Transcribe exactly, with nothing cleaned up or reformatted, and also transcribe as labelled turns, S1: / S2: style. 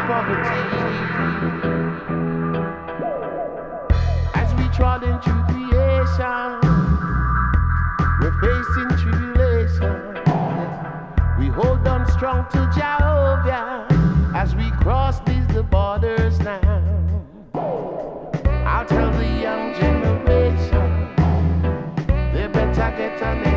S1: poverty. As we trodden through creation, we're facing tribulation. We hold on strong to Jehovah as we cross these the borders now. I'll tell the young generation they better get on it.